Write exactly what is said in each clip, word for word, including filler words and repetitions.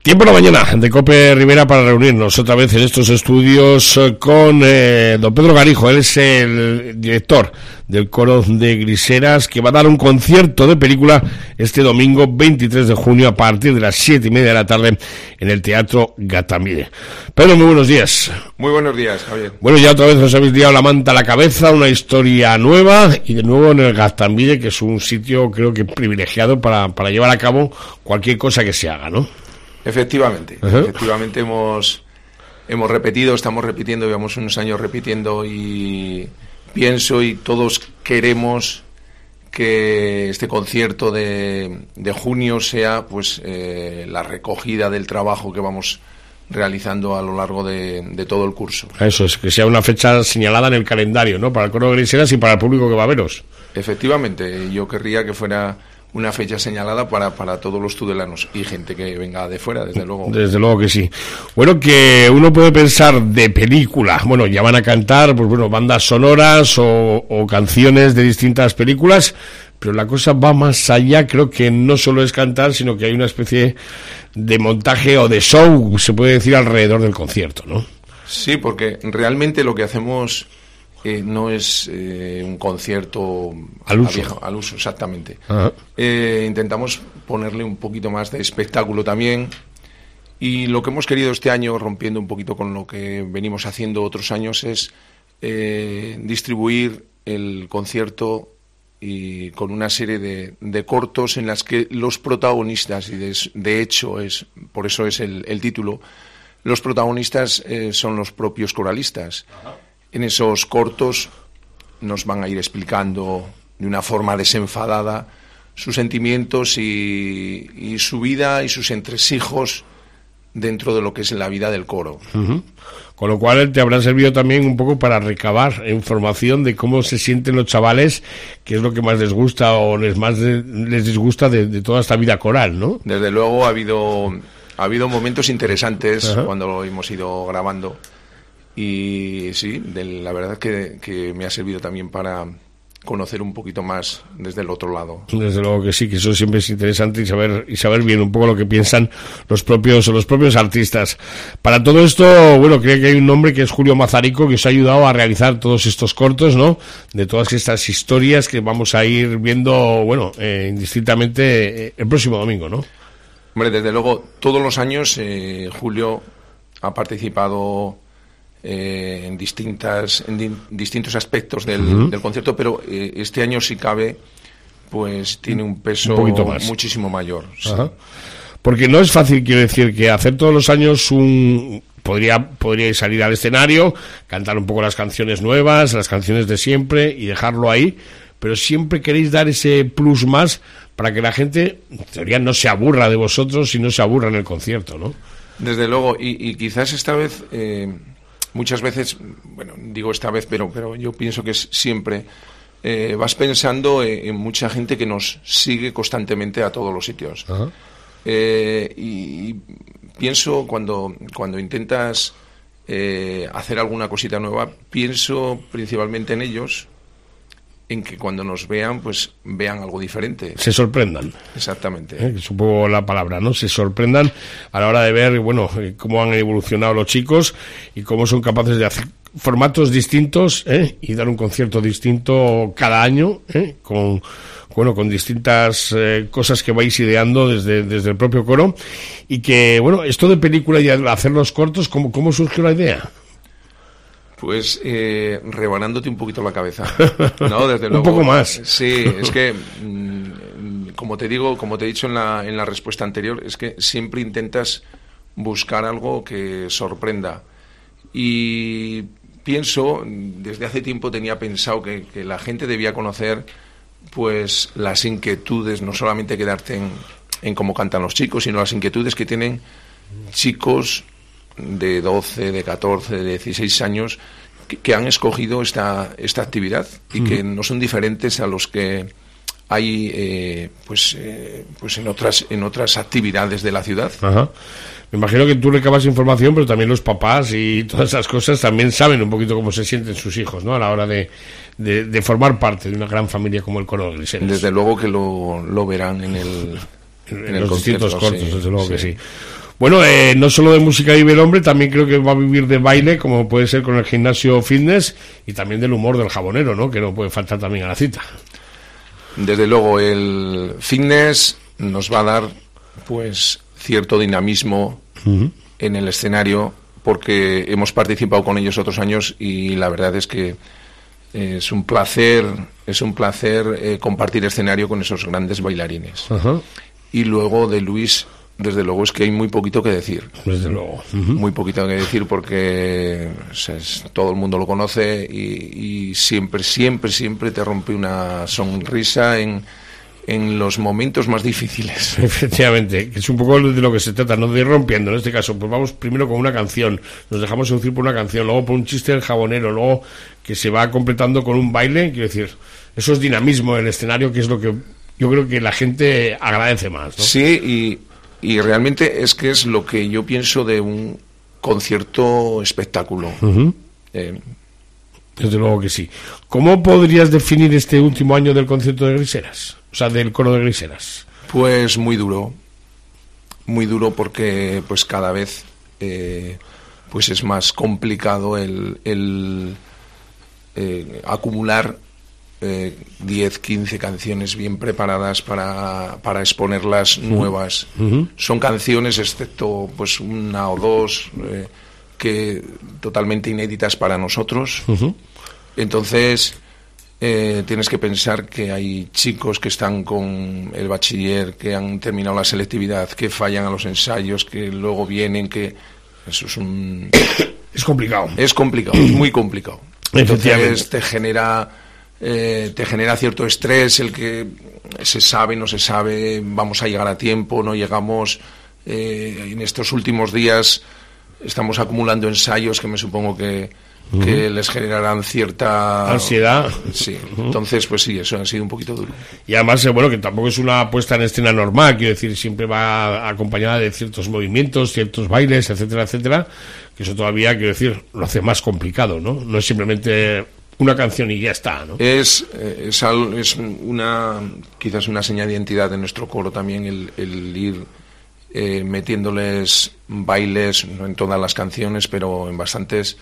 Tiempo en la mañana de COPE Rivera para reunirnos otra vez en estos estudios con eh, don Pedro Garijo. Él es el director del coro de Griseras, que va a dar un concierto de película este domingo veintitrés de junio a partir de las siete y media de la tarde en el Teatro Gatamide. Pedro, muy buenos días. Muy buenos días, Javier. Bueno, ya otra vez nos habéis liado la manta a la cabeza, una historia nueva, y de nuevo en el Gatamide, que es un sitio creo que privilegiado para, para llevar a cabo cualquier cosa que se haga, ¿no? Efectivamente, uh-huh. efectivamente hemos hemos repetido, estamos repitiendo, llevamos unos años repitiendo y pienso y todos queremos que este concierto de, de junio sea pues eh, la recogida del trabajo que vamos realizando a lo largo de, de todo el curso. Eso es, que sea una fecha señalada en el calendario, ¿no? Para el coro de Griseras y para el público que va a veros. Efectivamente, yo querría que fuera una fecha señalada para, para todos los tudelanos y gente que venga de fuera, desde luego. Desde luego que sí. Bueno, que uno puede pensar de película, bueno, ya van a cantar, pues bueno, bandas sonoras o, o canciones de distintas películas, pero la cosa va más allá. Creo que no solo es cantar, sino que hay una especie de montaje o de show, se puede decir, alrededor del concierto, ¿no? Sí, porque realmente lo que hacemos Eh, no es eh, un concierto al uso, viejo, al uso exactamente. Uh-huh. Eh, intentamos ponerle un poquito más de espectáculo también, y lo que hemos querido este año, rompiendo un poquito con lo que venimos haciendo otros años, es eh, distribuir el concierto y con una serie de, de cortos en las que los protagonistas, y de, de hecho es por eso es el, el título, los protagonistas eh, son los propios coralistas. Uh-huh. En esos cortos nos van a ir explicando de una forma desenfadada sus sentimientos y, y su vida y sus entresijos dentro de lo que es la vida del coro. Uh-huh. Con lo cual te habrá servido también un poco para recabar información de cómo se sienten los chavales, qué es lo que más les gusta o les más de, les disgusta de, de toda esta vida coral, ¿no? Desde luego ha habido, ha habido momentos interesantes uh-huh. cuando lo hemos ido grabando. Y sí, de, la verdad es que, que me ha servido también para conocer un poquito más desde el otro lado. Desde luego que sí, que eso siempre es interesante y saber y saber bien un poco lo que piensan los propios los propios artistas. Para todo esto, bueno, creo que hay un nombre que es Julio Mazarico, que os ha ayudado a realizar todos estos cortos, ¿no? De todas estas historias que vamos a ir viendo, bueno, eh, indistintamente eh, el próximo domingo, ¿no? Hombre, desde luego, todos los años eh, Julio ha participado Eh, en distintas en di- distintos aspectos del, uh-huh. del concierto, pero eh, este año, si cabe, pues tiene un peso un muchísimo mayor. Sí. Uh-huh. Porque no es fácil, quiero decir, que hacer todos los años un podría podríais salir al escenario, cantar un poco las canciones nuevas, las canciones de siempre y dejarlo ahí, pero siempre queréis dar ese plus más para que la gente, en teoría, no se aburra de vosotros y no se aburra en el concierto, ¿no? Desde luego, y, y quizás esta vez eh, muchas veces, bueno, digo esta vez, pero pero yo pienso que es siempre, eh, vas pensando en, en mucha gente que nos sigue constantemente a todos los sitios. Uh-huh. Eh, y, y pienso, cuando, cuando intentas eh, hacer alguna cosita nueva, pienso principalmente en ellos, en que cuando nos vean, pues vean algo diferente. Se sorprendan. Exactamente. Eh, supongo la palabra, ¿no? Se sorprendan a la hora de ver, bueno, cómo han evolucionado los chicos y cómo son capaces de hacer formatos distintos, ¿eh? Y dar un concierto distinto cada año, ¿eh? Con, bueno, con distintas eh, cosas que vais ideando desde, desde el propio coro. Y que, bueno, esto de película y hacer los cortos, ¿cómo, cómo surgió la idea? Pues eh, rebanándote un poquito la cabeza, ¿no? Desde luego. Un poco más. Sí, es que, mmm, como te digo, como te he dicho en la, en la respuesta anterior, es que siempre intentas buscar algo que sorprenda. Y pienso, desde hace tiempo tenía pensado que, que la gente debía conocer, pues, las inquietudes, no solamente quedarte en, en cómo cantan los chicos, sino las inquietudes que tienen chicos de doce, de catorce, de dieciséis años que, que han escogido esta esta actividad y uh-huh. que no son diferentes a los que hay eh, pues eh, pues en otras en otras actividades de la ciudad. Ajá. Me imagino que tú recabas información, pero también los papás y todas esas cosas también saben un poquito cómo se sienten sus hijos, ¿no? A la hora de, de, de formar parte de una gran familia como el coro de Griseras. Desde luego que lo, lo verán en el en, en, en los distintos cortos, sí, desde luego sí. que sí. Bueno, eh, no solo de música vive el hombre, también creo que va a vivir de baile, como puede ser con el gimnasio fitness, y también del humor del jabonero, ¿no? Que no puede faltar también a la cita. Desde luego, el fitness nos va a dar, pues, cierto dinamismo uh-huh. en el escenario, porque hemos participado con ellos otros años y la verdad es que es un placer, es un placer eh, compartir escenario con esos grandes bailarines. Uh-huh. Y luego de Luis, desde luego es que hay muy poquito que decir. Desde luego. Uh-huh. Muy poquito que decir porque o sea, es, todo el mundo lo conoce y, y siempre, siempre, siempre te rompe una sonrisa en, en los momentos más difíciles. Efectivamente, que es un poco de lo que se trata, no de ir rompiendo. En este caso, pues vamos primero con una canción, nos dejamos seducir por una canción, luego por un chiste del jabonero, luego que se va completando con un baile. Quiero decir, eso es dinamismo en el escenario, que es lo que yo creo que la gente agradece más, ¿no? Sí, y Y realmente es que es lo que yo pienso de un concierto espectáculo. Uh-huh. Eh, Desde luego que sí. ¿Cómo podrías definir este último año del concierto de Griseras? O sea, del coro de Griseras. Pues muy duro. Muy duro porque pues cada vez eh, pues es más complicado el, el eh, acumular Eh, diez, quince canciones bien preparadas para, para exponerlas nuevas. Uh-huh. Son canciones, excepto pues una o dos, eh, que totalmente inéditas para nosotros. Uh-huh. Entonces, eh, tienes que pensar que hay chicos que están con el bachiller, que han terminado la selectividad, que fallan a los ensayos, que luego vienen, que... Eso es un... Es complicado. Es complicado, es muy complicado. Entonces, te genera... Eh, te genera cierto estrés el que se sabe, no se sabe, vamos a llegar a tiempo, no llegamos. Eh, en estos últimos días estamos acumulando ensayos que me supongo que, uh-huh. que les generarán cierta ansiedad. Sí, uh-huh. Entonces pues sí, eso ha sido un poquito duro. Y además, bueno, que tampoco es una puesta en escena normal, quiero decir, siempre va acompañada de ciertos movimientos, ciertos bailes, etcétera, etcétera, que eso todavía, quiero decir, lo hace más complicado, ¿no? No es simplemente una canción y ya está, ¿no? Es, es, es una, quizás una señal de identidad de nuestro coro también el, el ir eh, metiéndoles bailes, no en todas las canciones, pero en bastantes,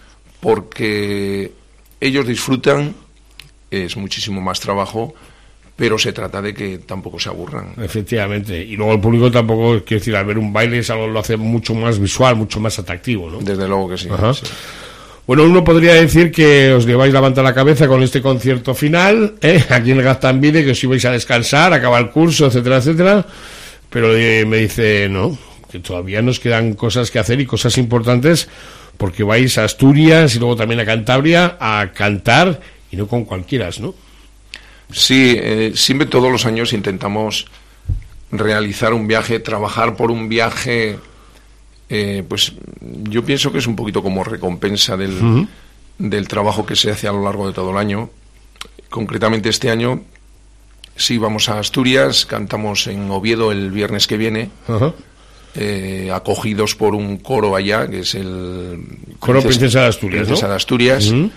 porque ellos disfrutan, es muchísimo más trabajo, pero se trata de que tampoco se aburran. Efectivamente, y luego el público tampoco, quiero decir, al ver un baile es algo, lo hace mucho más visual, mucho más atractivo, ¿no? Desde luego que sí. Ajá. Sí. Bueno, uno podría decir que os lleváis la manta a la cabeza con este concierto final, ¿eh? Aquí en el Gaztambide, que os ibais a descansar, acabar el curso, etcétera, etcétera, pero eh, me dice, no, que todavía nos quedan cosas que hacer y cosas importantes, porque vais a Asturias y luego también a Cantabria a cantar, y no con cualquiera, ¿no? Sí, eh, siempre todos los años intentamos realizar un viaje, trabajar por un viaje... Eh, pues yo pienso que es un poquito como recompensa del, uh-huh. del trabajo que se hace a lo largo de todo el año. Concretamente este año sí vamos a Asturias, cantamos en Oviedo el viernes que viene, uh-huh. eh, acogidos por un coro allá, que es el Coro Princesa, Princesa de Asturias, Princesa ¿no? de Asturias. Uh-huh.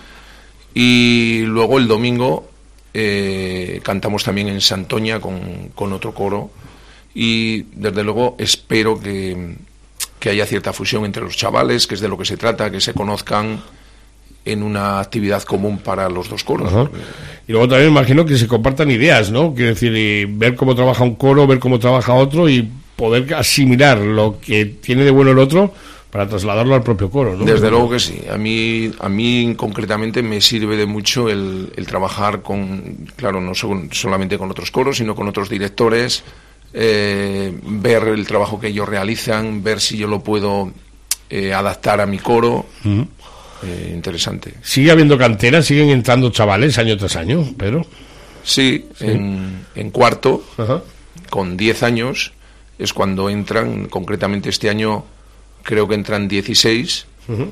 Y luego el domingo eh, cantamos también en Santoña con, con otro coro, y desde luego espero que que haya cierta fusión entre los chavales, que es de lo que se trata, que se conozcan en una actividad común para los dos coros. Ajá. Y luego también imagino que se compartan ideas, ¿no? Quiero decir, y ver cómo trabaja un coro, ver cómo trabaja otro y poder asimilar lo que tiene de bueno el otro para trasladarlo al propio coro, ¿no? Desde luego que sí. A mí, a mí concretamente me sirve de mucho el, el trabajar con, claro, no son, solamente con otros coros, sino con otros directores. Eh, ver el trabajo que ellos realizan, ver si yo lo puedo eh, adaptar a mi coro. Uh-huh. eh, interesante. ¿Sigue habiendo cantera? ¿Siguen entrando chavales año tras año, Pedro? Sí, sí. En, en cuarto, uh-huh. con diez años es cuando entran. Concretamente este año creo que entran dieciséis. Uh-huh.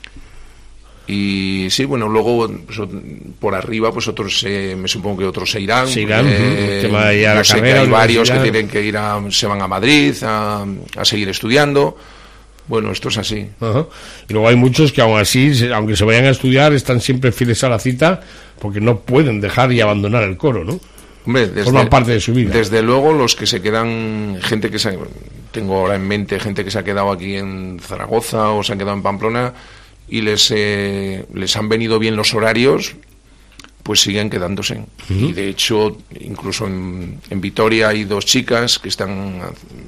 Y sí, bueno, luego pues, por arriba, pues otros, eh, me supongo que otros se irán. Se irán, eh, uh-huh. va a ir a la sé carrera, que hay varios que tienen que ir a, se van a Madrid a, a seguir estudiando. Bueno, esto es así. Uh-huh. Y luego hay muchos que aún así, aunque se vayan a estudiar, están siempre fieles a la cita, porque no pueden dejar y abandonar el coro, ¿no? Hombre, desde, forman parte de su vida. Desde luego los que se quedan, gente que se, tengo ahora en mente gente que se ha quedado aquí en Zaragoza o se han quedado en Pamplona y les eh, les han venido bien los horarios, pues siguen quedándose. Uh-huh. Y de hecho, incluso en, en Vitoria hay dos chicas que están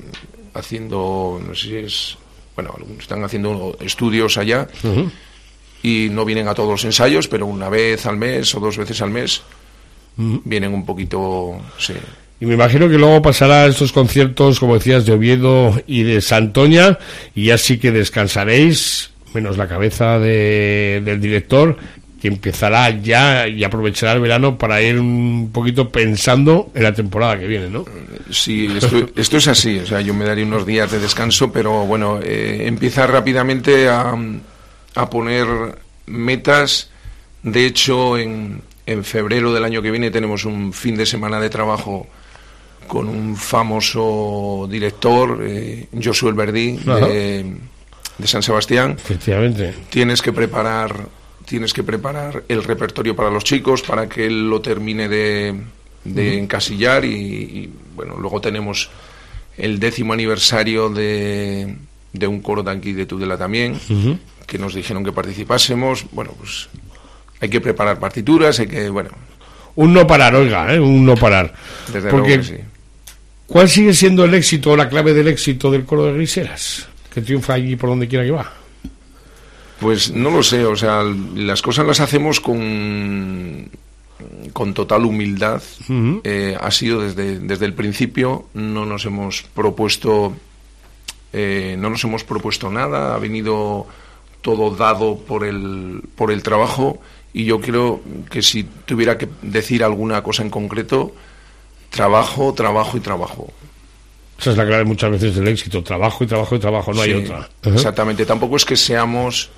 haciendo, no sé si es, bueno, están haciendo estudios allá. Uh-huh. Y no vienen a todos los ensayos, pero una vez al mes o dos veces al mes uh-huh. vienen un poquito, sí. Y me imagino que luego pasará estos conciertos, como decías, de Oviedo y de Santoña, y ya sí que descansaréis, menos la cabeza de, del director, que empezará ya y aprovechará el verano para ir un poquito pensando en la temporada que viene, ¿no? Sí, esto, esto es así, o sea, yo me daré unos días de descanso, pero bueno, eh, empieza rápidamente a... a poner metas. De hecho, en, en febrero del año que viene tenemos un fin de semana de trabajo con un famoso director, eh, Josu Elverdí, de, de San Sebastián. Efectivamente. Tienes que preparar, tienes que preparar el repertorio para los chicos para que él lo termine de, de uh-huh. encasillar y, y bueno, luego tenemos el décimo aniversario de, de un coro de aquí de Tudela también. Uh-huh. Que nos dijeron que participásemos. Bueno, pues hay que preparar partituras, hay que, bueno... Un no parar, oiga, ¿eh? Un no parar. Desde Porque, luego que sí. ¿cuál sigue siendo el éxito o la clave del éxito del coro de Griseras? Que triunfa allí por donde quiera que va. Pues no lo sé, o sea, las cosas las hacemos con con total humildad. Uh-huh. Eh, ha sido desde, desde el principio, no nos hemos propuesto eh, no nos hemos propuesto nada, ha venido... todo dado por el por el trabajo, y yo creo que si tuviera que decir alguna cosa en concreto, trabajo, trabajo y trabajo. Esa es la clave muchas veces del éxito, trabajo y trabajo y trabajo, no sí, hay otra. Uh-huh. Exactamente, tampoco es que seamos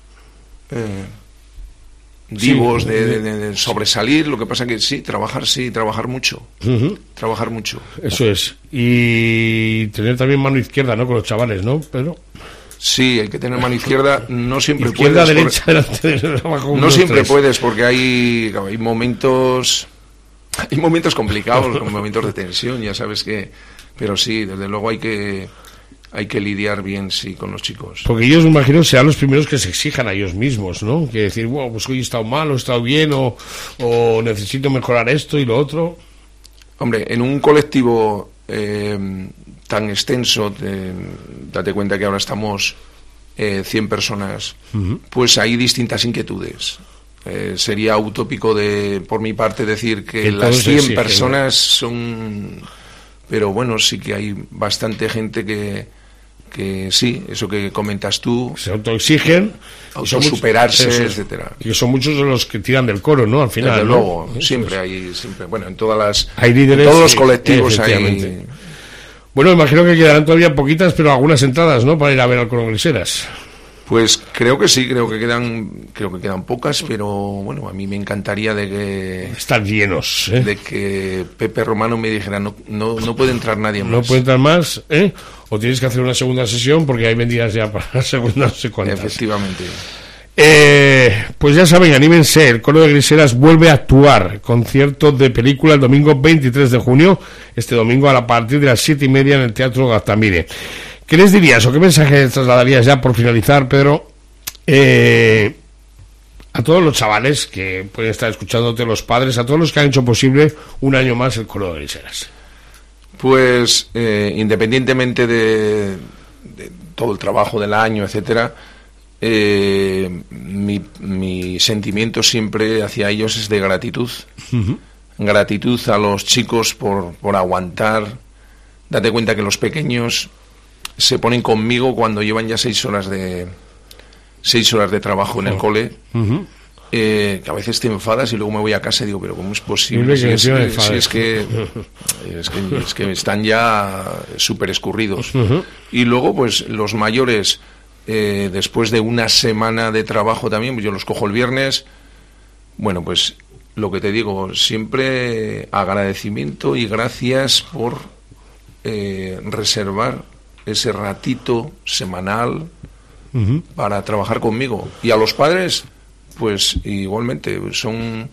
eh, divos sí, de, de, de, de sobresalir, lo que pasa que sí, trabajar sí, trabajar mucho, uh-huh. trabajar mucho. Eso es, y tener también mano izquierda, ¿no?, con los chavales, ¿no, Pedro? Sí, hay que tener mano izquierda, no siempre izquierda, puedes. Derecha, delante de abajo, no siempre tres. puedes, porque hay, hay momentos, hay momentos complicados, con momentos de tensión, ya sabes que, pero sí, desde luego hay que, hay que lidiar bien, sí, con los chicos. Porque ellos, me imagino, serán los primeros que se exijan a ellos mismos, ¿no? Que decir, wow, pues hoy he estado mal, o he estado bien, o, o necesito mejorar esto y lo otro. Hombre, en un colectivo eh, tan extenso, eh, date cuenta que ahora estamos eh, cien personas, uh-huh. pues hay distintas inquietudes. Eh, sería utópico de, por mi parte, decir que, que las cien personas son... Pero bueno, sí que hay bastante gente que, que sí, eso que comentas tú... Se autoexigen, autosuperarse, muchos, etcétera. Y son muchos de los que tiran del coro, ¿no? Al final, desde ¿no? luego, eso siempre es. hay... siempre Bueno, en todas las... Hay líderes, en todos los sí, colectivos hay... Bueno, imagino que quedarán todavía poquitas, pero algunas entradas, ¿no?, para ir a ver al coro Griseras. Pues creo que sí, creo que quedan creo que quedan pocas, pero bueno, a mí me encantaría de que... Están llenos, ¿eh? De que Pepe Romano me dijera, no no, no puede entrar nadie más. No puede entrar más, ¿eh? O tienes que hacer una segunda sesión, porque hay vendidas ya para la segunda, no sé cuántas. Efectivamente. Eh, pues ya saben, anímense, el coro de Griseras vuelve a actuar, concierto de película el domingo veintitrés de junio, este domingo a partir de las siete y media en el Teatro Gaztamire. ¿Qué les dirías o qué mensaje trasladarías ya por finalizar, Pedro, eh, a todos los chavales que pueden estar escuchándote, los padres, a todos los que han hecho posible un año más el coro de Griseras? Pues eh, independientemente de, de todo el trabajo del año, etcétera, Eh, mi, mi sentimiento siempre hacia ellos es de gratitud. Uh-huh. Gratitud a los chicos por, por aguantar. Date cuenta que los pequeños se ponen conmigo cuando llevan ya seis horas de seis horas de trabajo en el cole. Uh-huh. Eh, que a veces te enfadas y luego me voy a casa y digo, pero ¿cómo es posible? Si es, si es que es que es que están ya súper escurridos. Uh-huh. Y luego pues los mayores, Eh, después de una semana de trabajo también, pues yo los cojo el viernes. Bueno, pues lo que te digo, siempre agradecimiento y gracias por eh, reservar ese ratito semanal uh-huh. para trabajar conmigo. Y a los padres, pues igualmente, son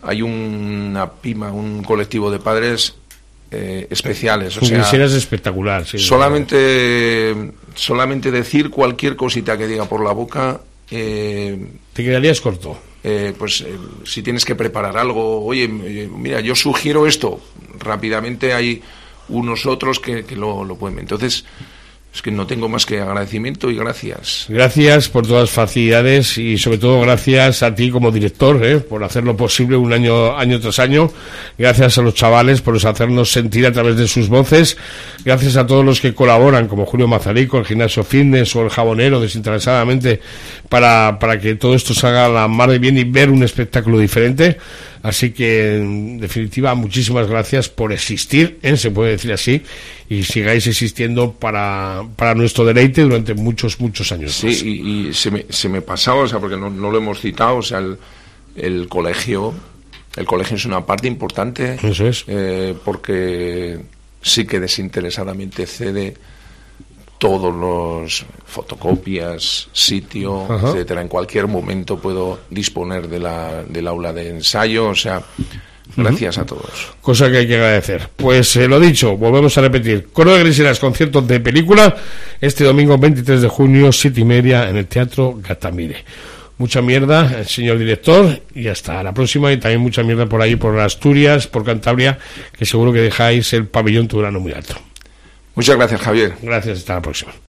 hay una pima, un colectivo de padres eh, especiales. O sea, es espectacular. Sí, solamente, solamente decir cualquier cosita que diga por la boca... Eh, ¿Te quedarías corto? Eh, pues eh, si tienes que preparar algo, oye, eh, mira, yo sugiero esto, rápidamente hay unos otros que, que lo, lo pueden ver. Entonces, es que no tengo más que agradecimiento y gracias. Gracias por todas las facilidades y sobre todo gracias a ti como director, ¿eh? por hacerlo posible un año año tras año. Gracias a los chavales por hacernos sentir a través de sus voces. Gracias a todos los que colaboran, como Julio Mazarico, el Gimnasio Fitness o el Jabonero, desinteresadamente, para, para que todo esto salga a la mar de bien y ver un espectáculo diferente. Así que, en definitiva, muchísimas gracias por existir, ¿eh? Se puede decir así, y sigáis existiendo para, para nuestro deleite durante muchos, muchos años. Sí, y, y se, me, se me pasaba, o sea, porque no, no lo hemos citado, o sea, el, el colegio, el colegio es una parte importante. Eso es. Eh, porque sí que desinteresadamente cede todos los fotocopias, sitio, Ajá. etcétera. En cualquier momento puedo disponer de la, del aula de ensayo, o sea, gracias uh-huh. a todos. Cosa que hay que agradecer. Pues eh, lo dicho, volvemos a repetir. Coro de Griseras, conciertos de película, este domingo veintitrés de junio, siete y media, en el Teatro Gatamire. Mucha mierda, señor director, y hasta la próxima. Y también mucha mierda por ahí, por Asturias, por Cantabria, que seguro que dejáis el pabellón Turano muy alto. Muchas gracias, Javier. Gracias, hasta la próxima.